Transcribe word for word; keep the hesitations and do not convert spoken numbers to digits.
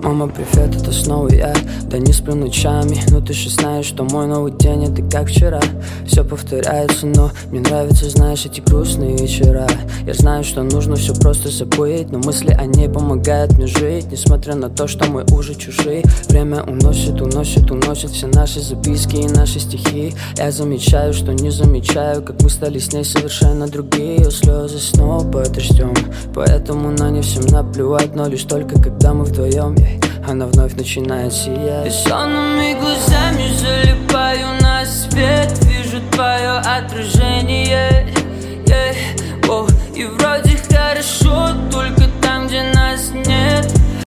Мама, привет, это снова я. Да не сплю ночами, но ты же знаешь, что мой новый день это как вчера. Все повторяется, но мне нравится, знаешь, эти грустные вечера. Я знаю, что нужно все просто забыть, но мысли о ней помогают мне жить. Несмотря на то, что мы уже чужие. Время уносит, уносит, уносит все наши записки и наши стихи. Я замечаю, что не замечаю, как мы стали с ней совершенно другие. Ее слезы снова под дождем, поэтому на не всем наплевать, но лишь только когда мы вдвоем. Она вновь начинает сиять. Бессонными глазами залипаю на свет, вижу твое отражение.